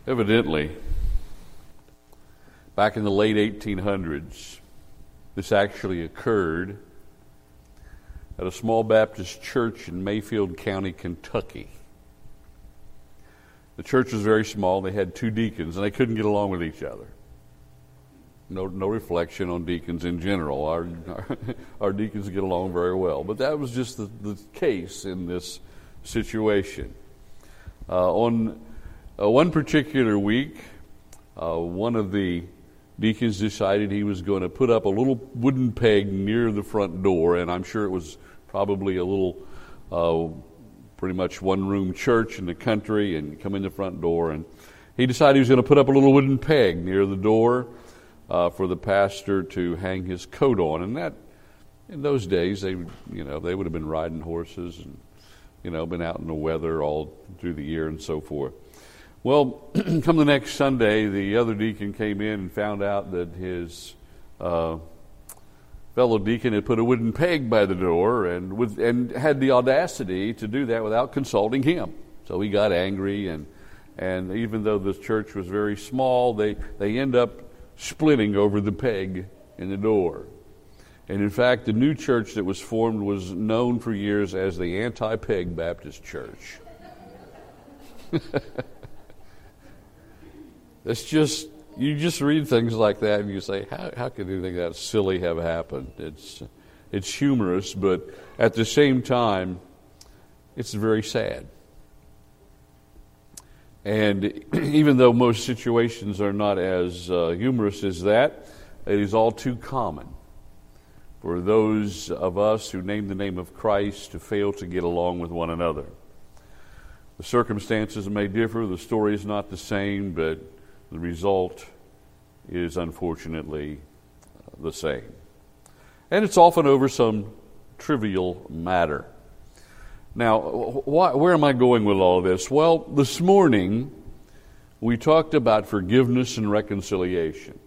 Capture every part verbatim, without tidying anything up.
Evidently, back in the late eighteen hundreds, this actually occurred at a small Baptist church in Mayfield County, Kentucky. The church was very small. They had two deacons, and they couldn't get along with each other. No, no reflection on deacons in general. Our, our, our deacons get along very well. But that was just the, the case in this situation. Uh, on uh, one particular week, uh, one of the deacons decided he was going to put up a little wooden peg near the front door, and I'm sure it was probably a little, uh, pretty much one-room church in the country, and come in the front door, and he decided he was going to put up a little wooden peg near the door uh, for the pastor to hang his coat on. And that, in those days, they, you know, they would have been riding horses and, you know, been out in the weather all through the year and so forth. Well, come the next Sunday, the other deacon came in and found out that his uh, fellow deacon had put a wooden peg by the door and with, and had the audacity to do that without consulting him. So he got angry, and and even though the church was very small, they, they end up splitting over the peg in the door. And in fact, the new church that was formed was known for years as the Anti-Peg Baptist Church. It's just, you just read things like that and you say, how, how could anything that silly have happened? It's, it's humorous, but at the same time, it's very sad. And even though most situations are not as uh, humorous as that, it is all too common for those of us who name the name of Christ to fail to get along with one another. The circumstances may differ, the story is not the same, but the result is unfortunately the same. And it's often over some trivial matter. Now, wh- where am I going with all of this? Well, this morning we talked about forgiveness and reconciliation.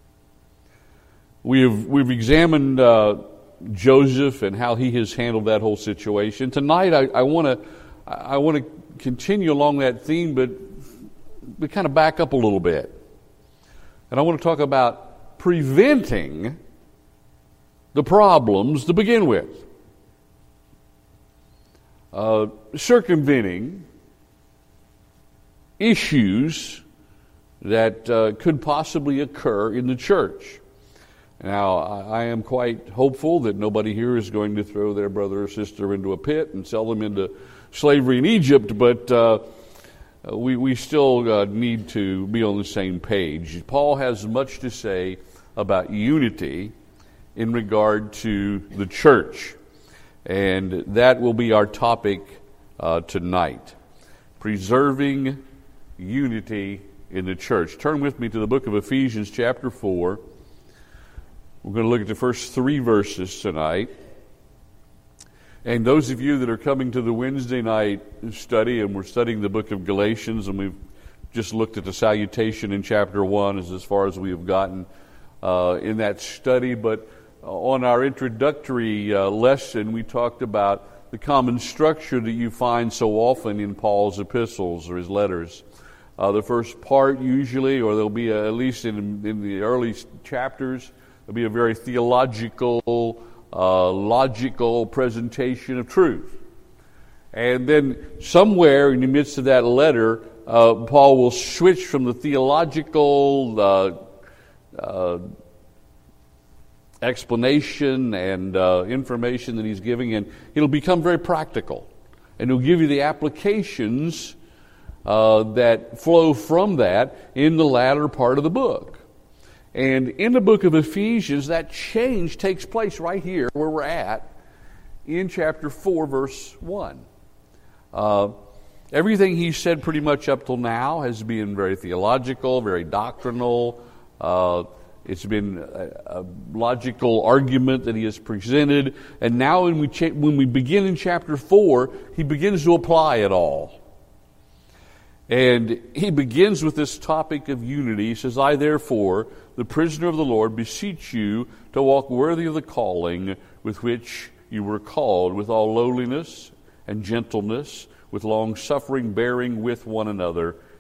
We've we've examined uh, Joseph and how he has handled that whole situation. Tonight, I want to I want to continue along that theme, but we kind of back up a little bit, and I want to talk about preventing the problems to begin with. Uh, circumventing issues that uh, could possibly occur in the church. Now, I, I am quite hopeful that nobody here is going to throw their brother or sister into a pit and sell them into slavery in Egypt, but uh, we, we still uh, need to be on the same page. Paul has much to say about unity in regard to the church. And that will be our topic uh, tonight. Preserving unity in the church. Turn with me to the book of Ephesians chapter four. We're going to look at the first three verses tonight. And those of you that are coming to the Wednesday night study, and we're studying the book of Galatians, and we've just looked at the salutation in chapter one as, as far as we have gotten uh, in that study, but on our introductory uh, lesson, we talked about the common structure that you find so often in Paul's epistles or his letters. Uh, the first part usually, or there'll be a, at least in, in the early chapters, there'll be a very theological, uh, logical presentation of truth. And then somewhere in the midst of that letter, uh, Paul will switch from the theological uh, uh, explanation and uh, information that he's giving, and it'll become very practical. And he'll give you the applications uh, that flow from that in the latter part of the book. And in the book of Ephesians, that change takes place right here where we're at in chapter four, verse one. Uh, everything he said pretty much up till now has been very theological, very doctrinal. Uh, It's been a, a logical argument that he has presented. And now when we, cha- when we begin in chapter four, he begins to apply it all. And he begins with this topic of unity. He says, I therefore, the prisoner of the Lord, beseech you to walk worthy of the calling with which you were called, with all lowliness and gentleness, with long suffering, bearing with one another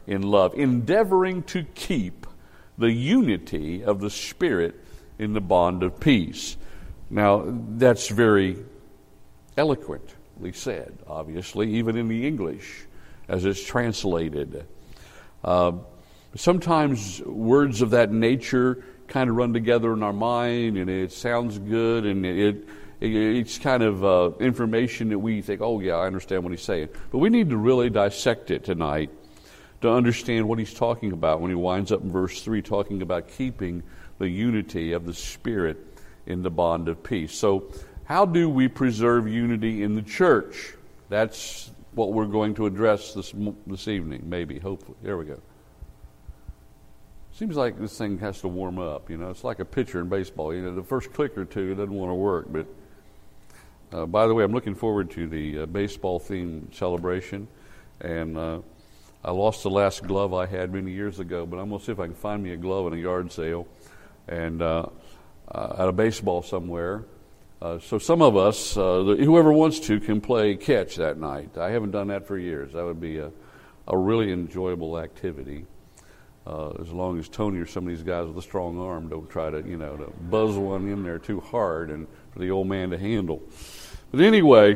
in love, endeavoring to keep the unity of the Spirit in the bond of peace. Now, that's very eloquently said, obviously, even in the English as it's translated. Uh, sometimes words of that nature kind of run together in our mind, and it sounds good, and it, it it's kind of uh, information that we think, oh yeah, I understand what he's saying. But we need to really dissect it tonight to understand what he's talking about when he winds up in verse three, talking about keeping the unity of the Spirit in the bond of peace. So how do we preserve unity in the church? That's what we're going to address this this evening, maybe, hopefully. There we go. Seems like this thing has to warm up, you know. It's like a pitcher in baseball. You know, the first click or two, it doesn't want to work. But uh, by the way, I'm looking forward to the uh, baseball-themed celebration. And uh, I lost the last glove I had many years ago, but I'm going to see if I can find me a glove in a yard sale and uh, uh, at a baseball somewhere. Uh, so some of us, uh, the, whoever wants to, can play catch that night. I haven't done that for years. That would be a, a really enjoyable activity. Uh, as long as Tony or some of these guys with a strong arm don't try to, you know, to buzz one in there too hard and for the old man to handle. But anyway,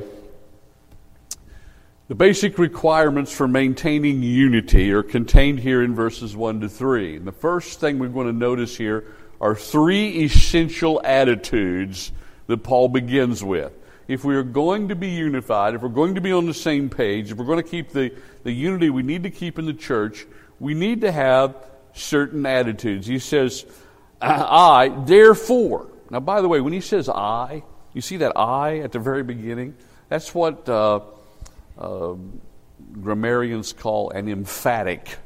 the basic requirements for maintaining unity are contained here in verses one to three. And the first thing we're going to notice here are three essential attitudes that Paul begins with. If we are going to be unified, if we're going to be on the same page, if we're going to keep the, the unity we need to keep in the church, we need to have certain attitudes. He says, I, therefore. Now, by the way, when he says I, you see that I at the very beginning? That's what uh, uh, grammarians call an emphatic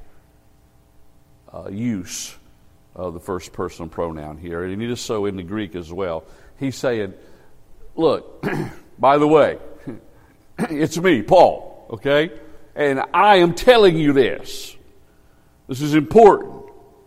uh, use of the first person pronoun here. And it is so in the Greek as well. He's saying, look, by the way, it's me, Paul, okay? And I am telling you this. This is important.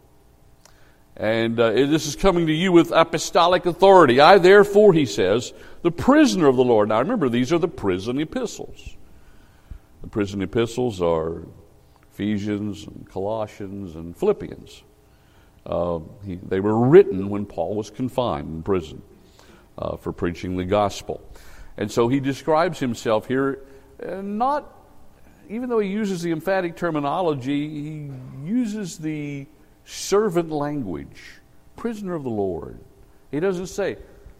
And uh, this is coming to you with apostolic authority. I, therefore, he says, the prisoner of the Lord. Now, remember, these are the prison epistles. The prison epistles are Ephesians and Colossians and Philippians. Uh, he, they were written when Paul was confined in prison uh, for preaching the gospel. And so he describes himself here uh, not... Even though he uses the emphatic terminology, he uses the servant language, prisoner of the Lord. He doesn't say,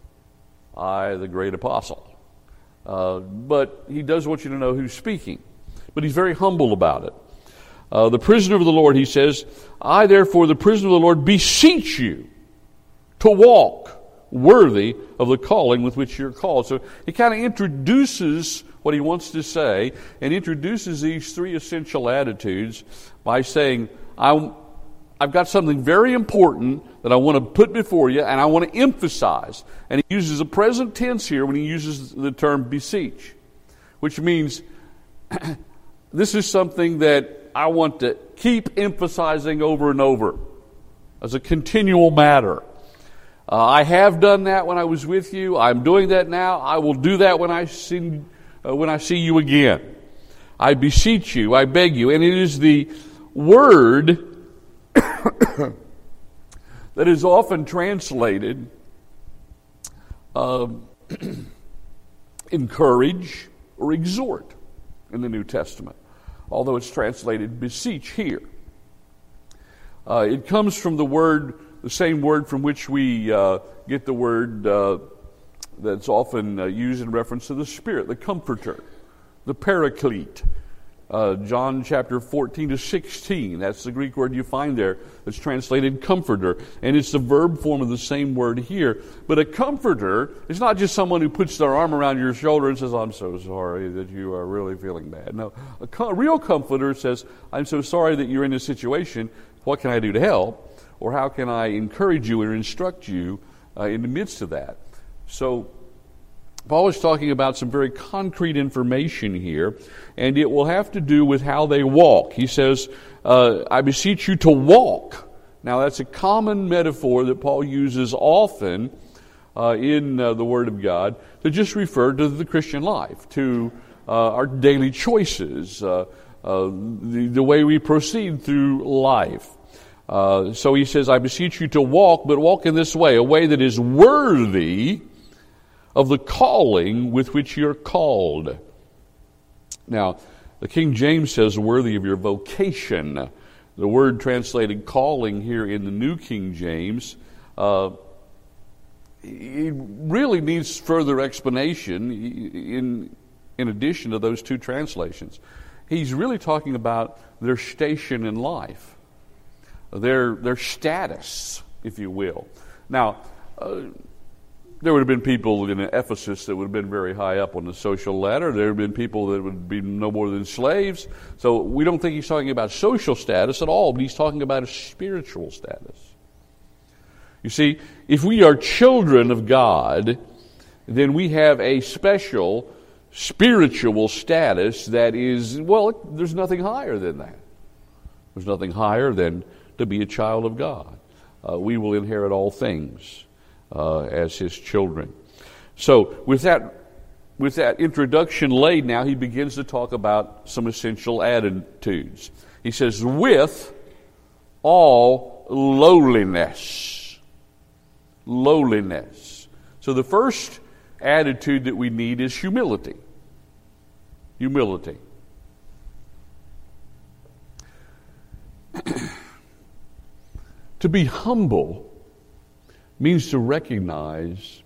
I, the great apostle. Uh, but he does want you to know who's speaking. But he's very humble about it. Uh, the prisoner of the Lord, he says, I, therefore, the prisoner of the Lord, beseech you to walk worthy of the calling with which you're called. So he kind of introduces what he wants to say and introduces these three essential attitudes by saying, I'm, I've got something very important that I want to put before you and I want to emphasize. And he uses a present tense here when he uses the term beseech, which means this is something that I want to keep emphasizing over and over as a continual matter. Uh, I have done that when I was with you. I'm doing that now. I will do that when I see uh, when I see you again. I beseech you. I beg you. And it is the word that is often translated uh, encourage or exhort in the New Testament, although it's translated beseech here. Uh, it comes from the word, the same word from which we uh, get the word uh, that's often uh, used in reference to the Spirit, the Comforter, the Paraclete. Uh, John chapter fourteen to sixteen, that's the Greek word you find there that's translated comforter. And it's the verb form of the same word here. But a comforter is not just someone who puts their arm around your shoulder and says, I'm so sorry that you are really feeling bad. No, a co- real comforter says, I'm so sorry that you're in this situation. What can I do to help? Or how can I encourage you or instruct you uh, in the midst of that? So Paul is talking about some very concrete information here, and it will have to do with how they walk. He says, uh, I beseech you to walk. Now, that's a common metaphor that Paul uses often uh, in uh, the Word of God to just refer to the Christian life, to uh, our daily choices, uh, uh, the, the way we proceed through life. Uh, so he says, I beseech you to walk, but walk in this way, a way that is worthy of the calling with which you're called. Now, the King James says worthy of your vocation. The word translated calling here in the New King James, uh, it really needs further explanation in, in addition to those two translations. He's really talking about their station in life, their, their status, if you will. Now, uh, there would have been people in Ephesus that would have been very high up on the social ladder. There would have been people that would be no more than slaves. So we don't think he's talking about social status at all, but he's talking about a spiritual status. You see, if we are children of God, then we have a special spiritual status that is, well, there's nothing higher than that. There's nothing higher than to be a child of God. Uh, we will inherit all things Uh, as his children. So with that with that introduction laid now, he begins to talk about some essential attitudes. He says, with all lowliness. Lowliness. So the first attitude that we need is humility. Humility. To be humble means to recognize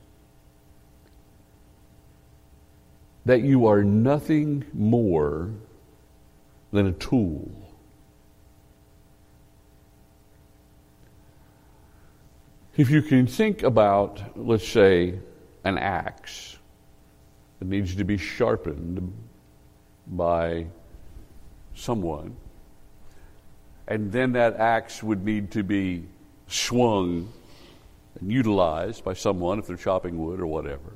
that you are nothing more than a tool. If you can think about, let's say, an axe that needs to be sharpened by someone, and then that axe would need to be swung and utilized by someone if they're chopping wood or whatever.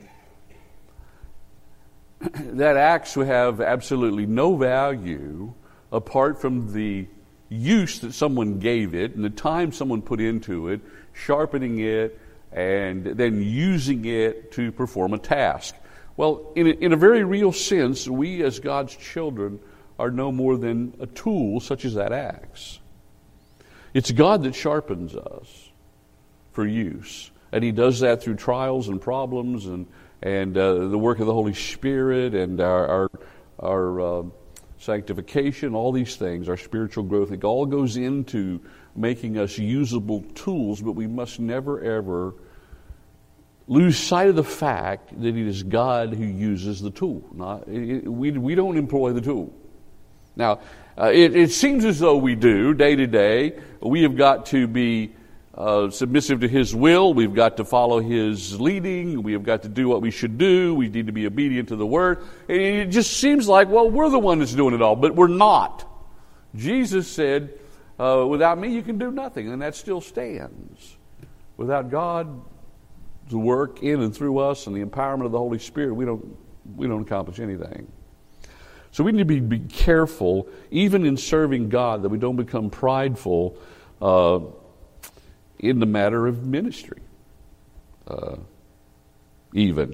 That axe would have absolutely no value apart from the use that someone gave it and the time someone put into it, sharpening it, and then using it to perform a task. Well, in a, in a very real sense, we as God's children are no more than a tool such as that axe. It's God that sharpens us for use. And he does that through trials and problems and and uh, the work of the Holy Spirit and our our, our uh, sanctification, all these things, our spiritual growth. It all goes into making us usable tools, but we must never ever lose sight of the fact that it is God who uses the tool. Not, it, we, we don't employ the tool. Now, uh, it, it seems as though we do, day to day. We have got to be Uh, submissive to his will. We've got to follow his leading. We have got to do what we should do. We need to be obedient to the word. And it just seems like, well, we're the one that's doing it all, but we're not. Jesus said, uh, without me you can do nothing, and that still stands. Without God's work in and through us and the empowerment of the Holy Spirit, we don't we don't accomplish anything. So we need to be, be careful, even in serving God, that we don't become prideful uh in the matter of ministry, uh, even.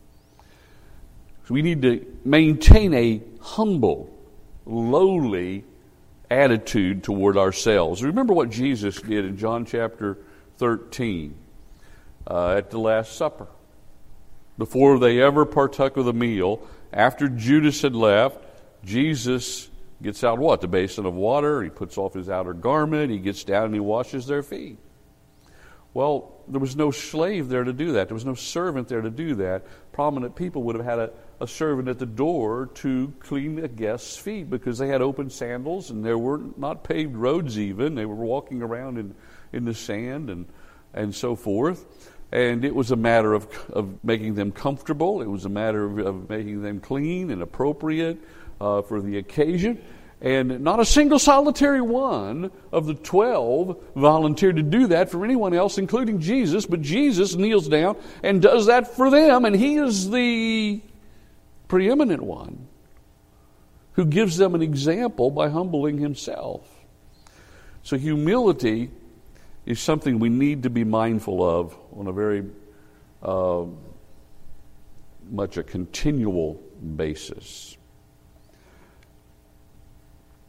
So we need to maintain a humble, lowly attitude toward ourselves. Remember what Jesus did in John chapter thirteen uh, at the Last Supper. Before they ever partook of the meal, after Judas had left, Jesus gets out what? The basin of water. He puts off his outer garment. He gets down and he washes their feet. Well, there was no slave there to do that. There was no servant there to do that. Prominent people would have had a, a servant at the door to clean a guest's feet because they had open sandals and there were not paved roads even. They were walking around in, in the sand and, and so forth. And it was a matter of, of making them comfortable. It was a matter of, of making them clean and appropriate uh, for the occasion. And not a single solitary one of the twelve volunteered to do that for anyone else, including Jesus. But Jesus kneels down and does that for them. And he is the preeminent one who gives them an example by humbling himself. So humility is something we need to be mindful of on a very uh, much a continual basis.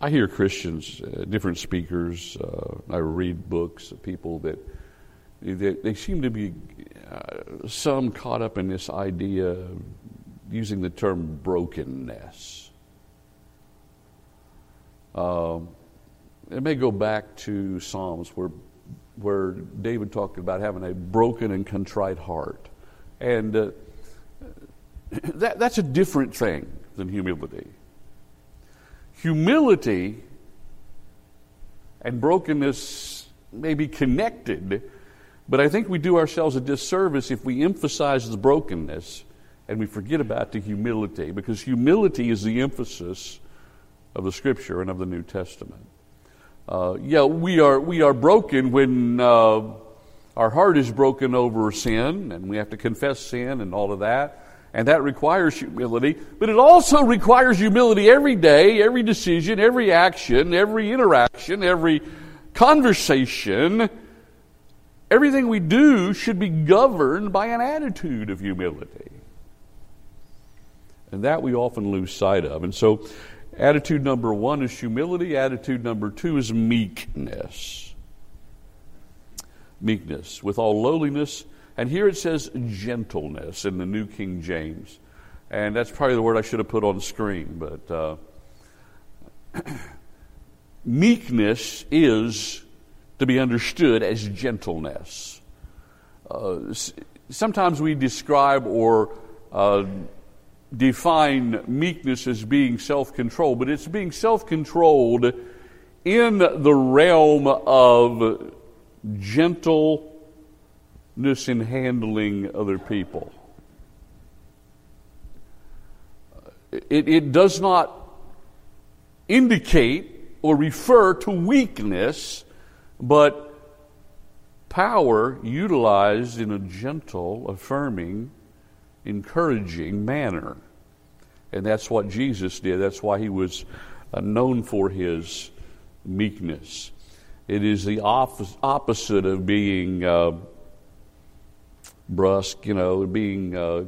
I hear Christians, uh, different speakers, uh, I read books of people that they, they seem to be uh, some caught up in this idea of using the term brokenness. Um, it may go back to Psalms where where David talked about having a broken and contrite heart. And uh, that, that's a different thing than humility. Humility and brokenness may be connected, but I think we do ourselves a disservice if we emphasize the brokenness and we forget about the humility, because humility is the emphasis of the Scripture and of the New Testament. Uh, yeah, we are we are broken when uh, our heart is broken over sin, and we have to confess sin and all of that, and that requires humility. But it also requires humility every day, every decision, every action, every interaction, every conversation. Everything we do should be governed by an attitude of humility, and that we often lose sight of. And so, attitude number one is humility. Attitude number two is meekness. Meekness, with all lowliness. And here it says gentleness in the New King James. And that's probably the word I should have put on the screen. But uh, meekness is to be understood as gentleness. Uh, sometimes we describe or uh, define meekness as being self-control, but it's being self-controlled in the realm of gentleness in handling other people. It, it does not indicate or refer to weakness, but power utilized in a gentle, affirming, encouraging manner. And that's what Jesus did. That's why he was uh, known for his meekness. It is the op- opposite of being uh, brusque, you know, being, uh,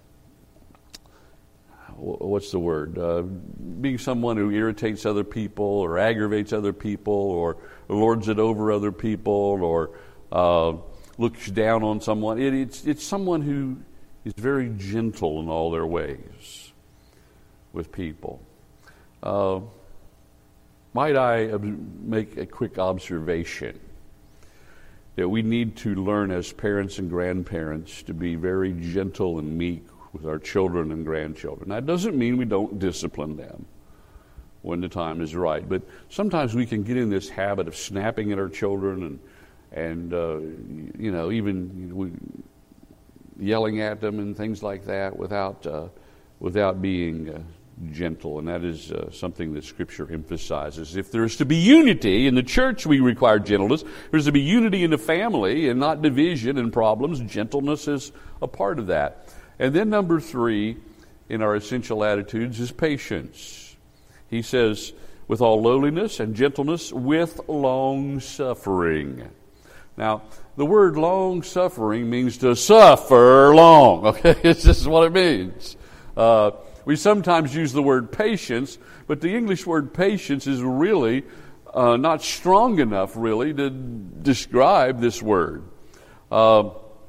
what's the word? Uh, being someone who irritates other people or aggravates other people or lords it over other people or uh, looks down on someone. It, it's, it's someone who is very gentle in all their ways with people. Uh, might I make a quick observation that we need to learn as parents and grandparents to be very gentle and meek with our children and grandchildren. That doesn't mean we don't discipline them when the time is right, but sometimes we can get in this habit of snapping at our children and and uh, you know even we, yelling at them and things like that without uh, without being uh, gentle, and that is uh, something that Scripture emphasizes. If there is to be unity in the church, we require gentleness. If there is to be unity in the family and not division and problems, gentleness is a part of that. And then number three in our essential attitudes is patience. He says, with all lowliness and gentleness, with long suffering. Now, the word long-suffering means to suffer long. Okay, this is what it means. Uh, we sometimes use the word patience, but the English word patience is really uh, not strong enough, really, to describe this word. Uh,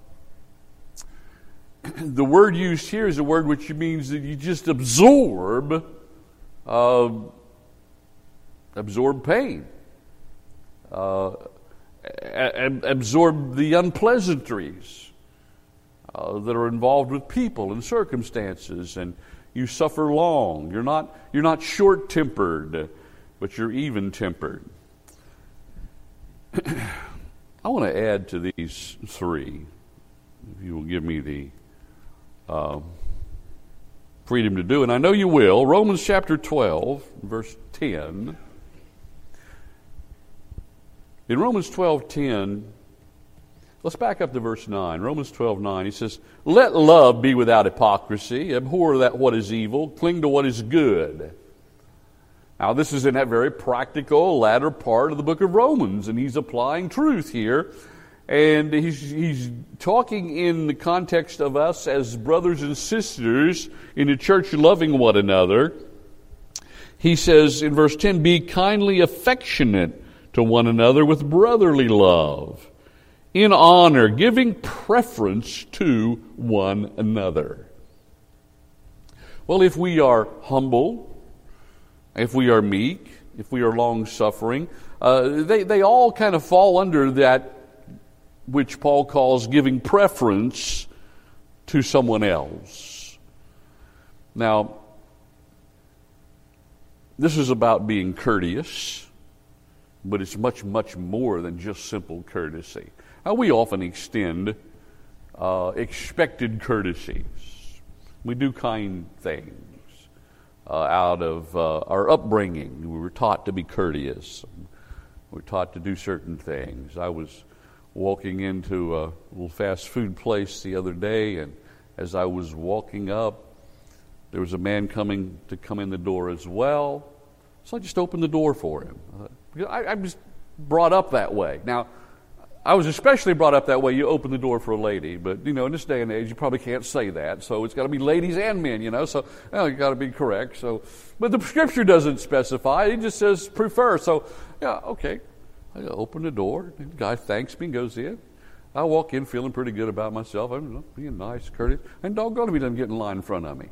the word used here is a word which means that you just absorb, uh, absorb pain. Uh, absorb the unpleasantries uh, that are involved with people and circumstances, and you suffer long. You're not you're not short-tempered, but you're even-tempered. I want to add to these three, if you will give me the uh, freedom to do, and I know you will. Romans chapter twelve, verse ten. In Romans twelve ten, let's back up to verse nine. Romans twelve nine, he says, "Let love be without hypocrisy. Abhor that what is evil. Cling to what is good." Now, this is in that very practical latter part of the book of Romans, and he's applying truth here. And he's, he's talking in the context of us as brothers and sisters in the church loving one another. he says in verse ten, be kindly affectionate to one another with brotherly love, in honor, giving preference to one another. Well, if we are humble, if we are meek, if we are long-suffering, uh, they, they all kind of fall under that which Paul calls giving preference to someone else. Now, this is about being courteous, but it's much, much more than just simple courtesy. Now, we often extend uh, expected courtesies. We do kind things uh, out of uh, our upbringing. We were taught to be courteous. We were taught to do certain things. I was walking into a little fast food place the other day, and as I was walking up, there was a man coming to come in the door as well. So I just opened the door for him. Uh, I, I was brought up that way. Now, I was especially brought up that way. You open the door for a lady, but you know, in this day and age, you probably can't say that. So it's got to be ladies and men, you know. So you know, you got to be correct. So, but the Scripture doesn't specify; it just says prefer. So, yeah, okay. I open the door. The guy thanks me and goes in. I walk in feeling pretty good about myself. I'm being nice, courteous, and doggone if he doesn't get in line in front of me.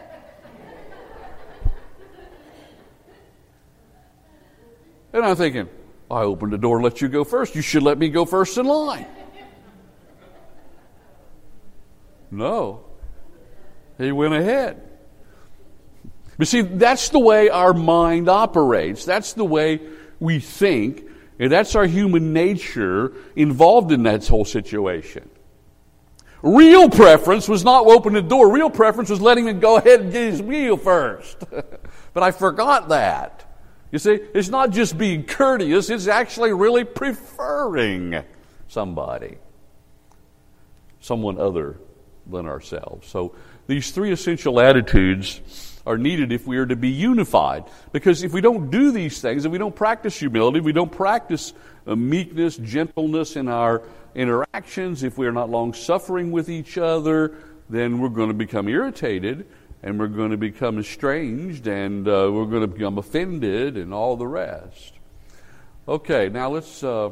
And I'm thinking, I opened the door and let you go first. You should let me go first in line. No. He went ahead. But see, that's the way our mind operates. That's the way we think. And that's our human nature involved in that whole situation. Real preference was not opening the door. Real preference was letting him go ahead and get his meal first. But I forgot that. You see, it's not just being courteous, it's actually really preferring somebody, someone other than ourselves. So these three essential attitudes are needed if we are to be unified. Because if we don't do these things, if we don't practice humility, if we don't practice uh, meekness, gentleness in our interactions, if we are not long-suffering with each other, then we're going to become irritated, and we're going to become estranged, and uh, we're going to become offended, and all the rest. Okay, now let's uh,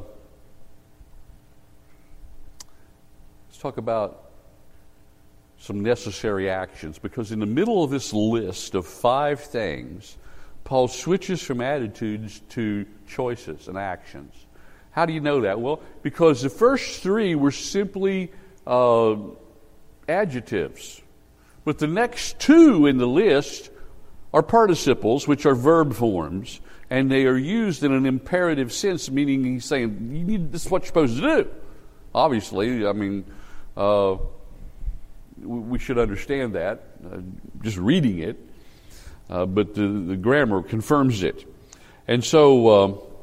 let's talk about some necessary actions, because in the middle of this list of five things, Paul switches from attitudes to choices and actions. How do you know that? Well, because the first three were simply uh, adjectives. But the next two in the list are participles, which are verb forms, and they are used in an imperative sense, meaning he's saying, you need, this is what you're supposed to do. Obviously, I mean, uh, we should understand that, uh, just reading it, uh, but the, the grammar confirms it. And so, uh,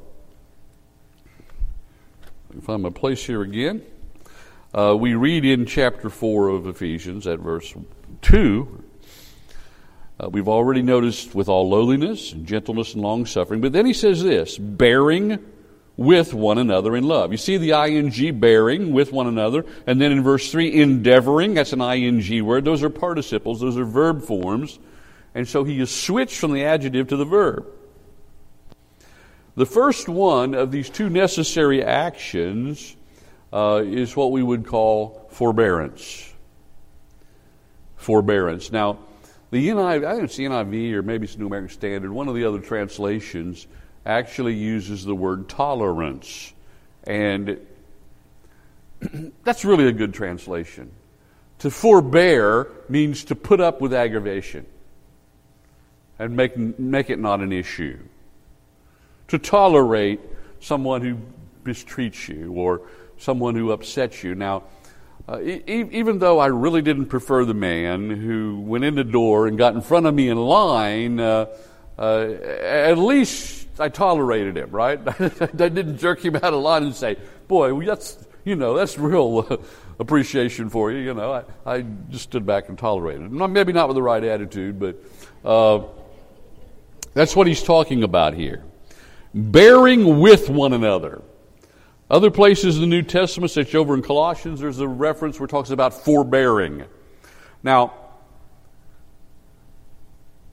let me find my place here again. Uh, we read in chapter four of Ephesians at verse two, uh, we've already noticed with all lowliness and gentleness and long-suffering, but then he says this, bearing with one another in love. You see the ing, bearing with one another, and then in verse three, endeavoring, that's an ing word. Those are participles, those are verb forms, and so he has switched from the adjective to the verb. The first one of these two necessary actions uh, is what we would call forbearance. Forbearance. Now, the N I V, I think it's the N I V or maybe it's the New American Standard, one of the other translations actually uses the word tolerance. And that's really a good translation. To forbear means to put up with aggravation and make, make it not an issue. To tolerate someone who mistreats you or someone who upsets you. Now, Uh, e- even though I really didn't prefer the man who went in the door and got in front of me in line, uh, uh, at least I tolerated him, right? I didn't jerk him out of line and say, boy, that's, you know, that's real uh, appreciation for you. You know, I, I just stood back and tolerated him. Maybe not with the right attitude, but uh, that's what he's talking about here. Bearing with one another. Other places in the New Testament, such over in Colossians, there's a reference where it talks about forbearing. Now,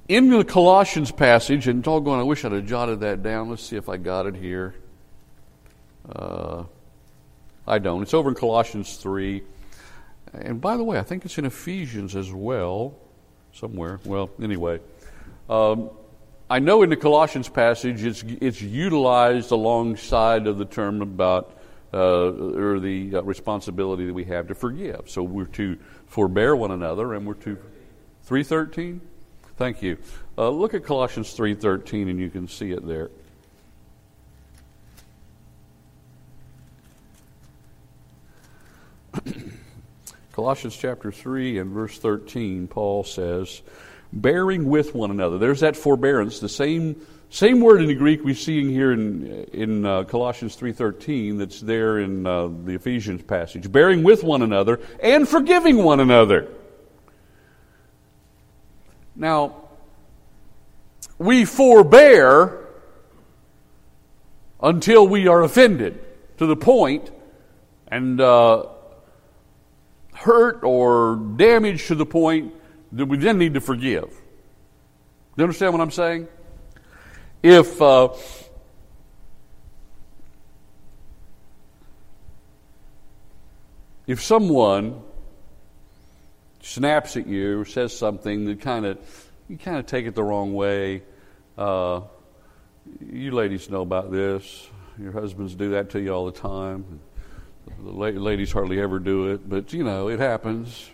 in the Colossians passage, and doggone, I wish I'd have jotted that down. Let's see if I got it here. Uh, I don't. It's over in Colossians three. And by the way, I think it's in Ephesians as well, somewhere. Well, anyway. Um, I know in the Colossians passage it's it's utilized alongside of the term about uh, or the uh, responsibility that we have to forgive. So we're to forbear one another, and we're to three thirteen. Thank you. Uh, look at Colossians three thirteen, and you can see it there. Colossians chapter three and verse thirteen, Paul says, bearing with one another. There's that forbearance, the same same word in the Greek we see here in in uh, Colossians three thirteen that's there in uh, the Ephesians passage. Bearing with one another and forgiving one another. Now, we forbear until we are offended to the point and uh, hurt or damaged to the point that we then need to forgive. Do you understand what I'm saying? If uh, if someone snaps at you or says something that kind of you kind of take it the wrong way, uh, you ladies know about this. Your husbands do that to you all the time. The ladies hardly ever do it, but you know it happens.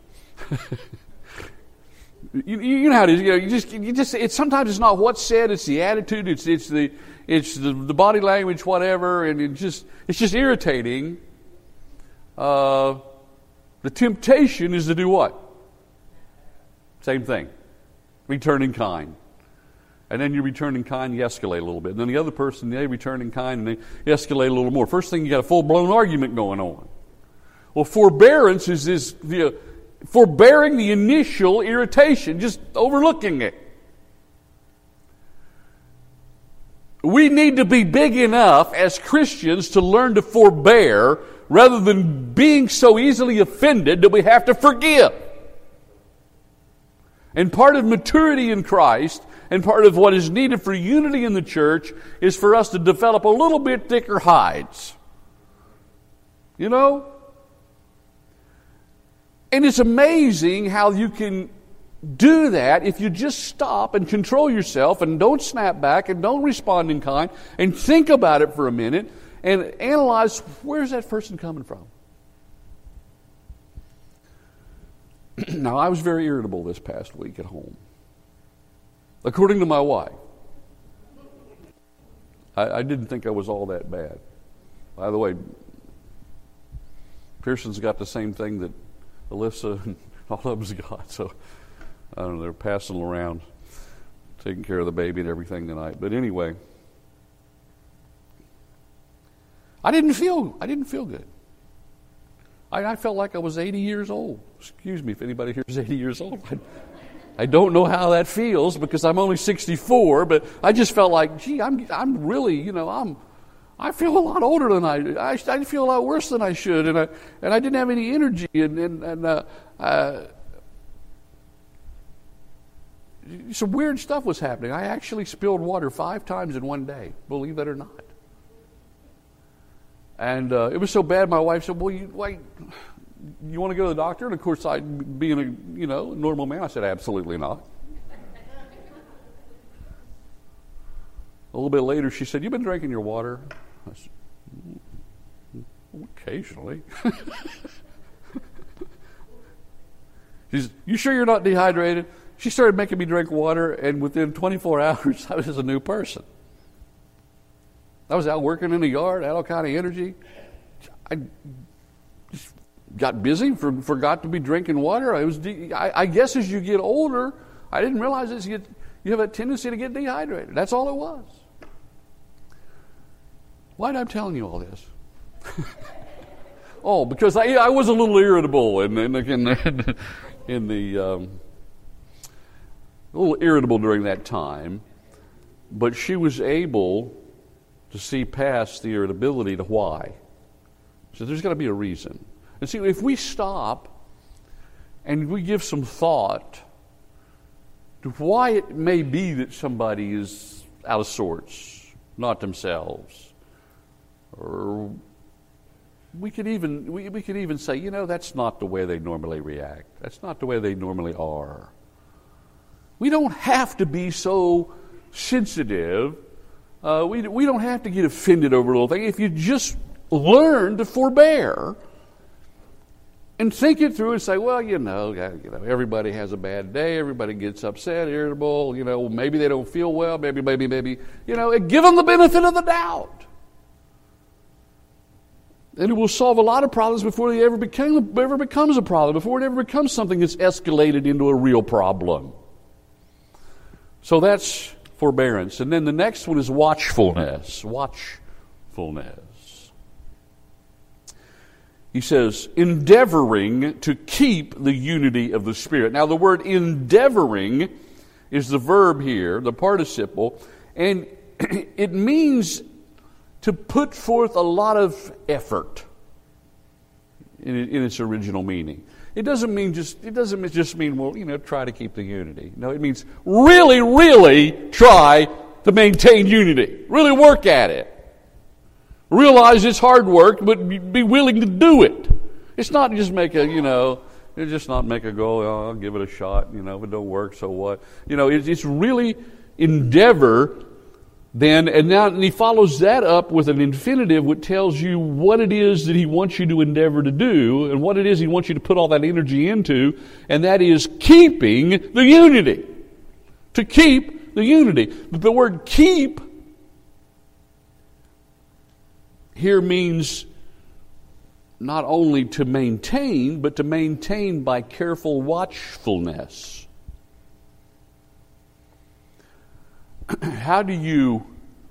You, you know how it is. You know, you just, you just. It's sometimes it's not what's said. It's the attitude. It's it's the it's the, the body language, whatever, and it just it's just irritating. Uh, the temptation is to do what? Same thing. Return in kind, and then you return in kind. You escalate a little bit, and then the other person they return in kind, and they escalate a little more. First thing, you got a full blown argument going on. Well, forbearance is this the. Forbearing the initial irritation, just overlooking it. We need to be big enough as Christians to learn to forbear rather than being so easily offended that we have to forgive. And part of maturity in Christ and part of what is needed for unity in the church is for us to develop a little bit thicker hides. You know? And it's amazing how you can do that if you just stop and control yourself and don't snap back and don't respond in kind and think about it for a minute and analyze where's that person coming from. Now, I was very irritable this past week at home. According to my wife. I, I didn't think I was all that bad. By the way, Pearson's got the same thing that Alyssa and all of them's got, so I don't know, they're passing around, taking care of the baby and everything tonight. But anyway, I didn't feel I didn't feel good. I, I felt like I was eighty years old. Excuse me if anybody here is eighty years old. I, I don't know how that feels because I'm only sixty-four, but I just felt like, gee, I'm I'm really, you know, I'm I feel a lot older than I do. I, I feel a lot worse than I should, and I and I didn't have any energy, and and, and uh, uh, some weird stuff was happening. I actually spilled water five times in one day, believe it or not. And uh, it was so bad. My wife said, "Well, you wait, you want to go to the doctor?" And of course, I, being a you know normal man, I said, "Absolutely not." A little bit later, she said, "You've been drinking your water?" I said, "Occasionally." She said, "You sure you're not dehydrated?" She started making me drink water, and within twenty-four hours, I was a new person. I was out working in the yard, had all kind of energy. I just got busy, for, forgot to be drinking water. I was, de- I, I guess, as you get older, I didn't realize this. You, get, you have a tendency to get dehydrated. That's all it was. Why am I telling you all this? Oh, because I, I was a little irritable in in, in, in the um, a little irritable during that time, but she was able to see past the irritability to why. So there's got to be a reason. And see, if we stop and we give some thought to why it may be that somebody is out of sorts, not themselves. Or we could even we, we could even say, you know, that's not the way they normally react. That's not the way they normally are. We don't have to be so sensitive. Uh, we we don't have to get offended over a little thing. If you just learn to forbear and think it through and say, well, you know, you know, everybody has a bad day. Everybody gets upset, irritable. You know, maybe they don't feel well. Maybe, maybe, maybe. You know, give them the benefit of the doubt. And it will solve a lot of problems before they ever became ever becomes a problem, before it ever becomes something that's escalated into a real problem. So that's forbearance. And then the next one is watchfulness. Watchfulness. He says, endeavoring to keep the unity of the Spirit. Now, the word endeavoring is the verb here, the participle, and it means to put forth a lot of effort in, in its original meaning. It doesn't mean just it doesn't just mean, well, you know, try to keep the unity. No, it means really, really try to maintain unity. Really work at it. Realize it's hard work, but be willing to do it. It's not just make a, you know, it's just not make a go, oh, I'll give it a shot, you know, if it don't work, so what? You know, it's, it's really endeavor then, and now and he follows that up with an infinitive which tells you what it is that he wants you to endeavor to do and what it is he wants you to put all that energy into, and that is keeping the unity. To keep the unity. But the word keep here means not only to maintain, but to maintain by careful watchfulness. How do you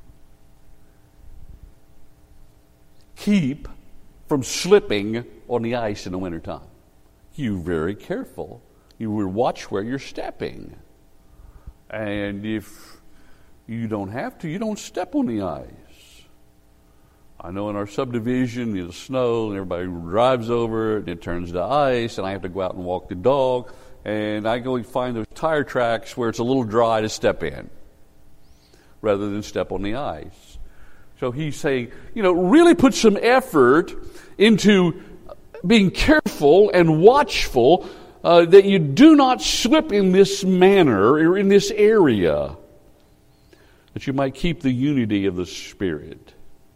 keep from slipping on the ice in the wintertime? You're very careful. You will watch where you're stepping. And if you don't have to, you don't step on the ice. I know in our subdivision, it'll snow, and everybody drives over it, and it turns to ice, and I have to go out and walk the dog, and I go and find those tire tracks where it's a little dry to step in, rather than step on the ice. So he's saying, you know, really put some effort into being careful and watchful uh, that you do not slip in this manner or in this area, that you might keep the unity of the Spirit.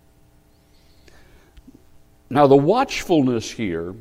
Now, the watchfulness here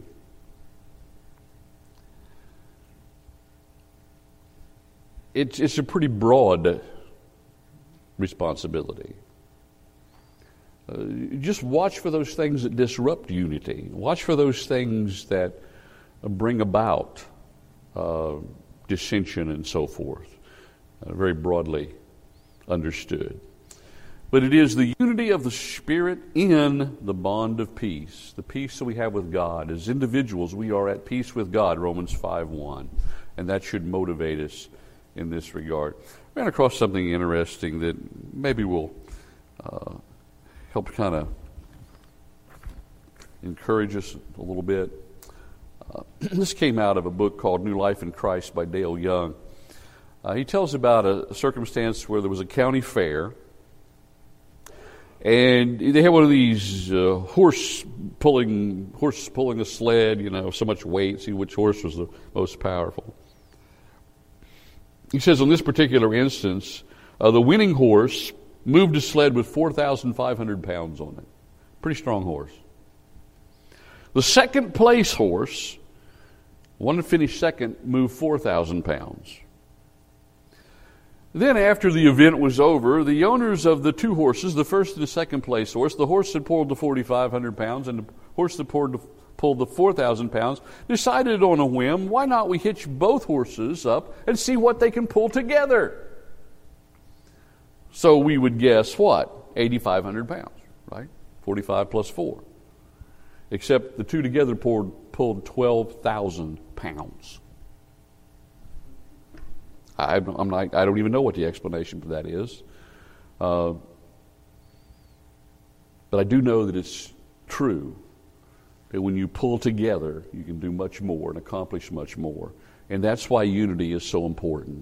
it's, it's a pretty broad responsibility. Uh, just watch for those things that disrupt unity. Watch for those things that bring about uh, dissension and so forth. Uh, very broadly understood. But it is the unity of the Spirit in the bond of peace. The peace that we have with God. As individuals, we are at peace with God, Romans five one. And that should motivate us in this regard. I ran across something interesting that maybe will uh, help kind of encourage us a little bit. Uh, this came out of a book called New Life in Christ by Dale Young. Uh, he tells about a, a circumstance where there was a county fair, and they had one of these uh, horse pulling horse pulling a sled, you know, so much weight, see which horse was the most powerful. He says on this particular instance, uh, the winning horse moved a sled with four thousand five hundred pounds on it. Pretty strong horse. The second place horse, one to finish second, moved four thousand pounds. Then after the event was over, the owners of the two horses, the first and the second place horse, the horse that pulled the four thousand five hundred pounds and the horse that pulled the, pulled the four thousand pounds, decided on a whim, why not we hitch both horses up and see what they can pull together? So we would guess what? eight thousand five hundred pounds, right? forty-five plus four. Except the two together pulled, pulled twelve thousand pounds. I, I'm not, I don't even know what the explanation for that is. Uh, but I do know that it's true that when you pull together, you can do much more and accomplish much more. And that's why unity is so important.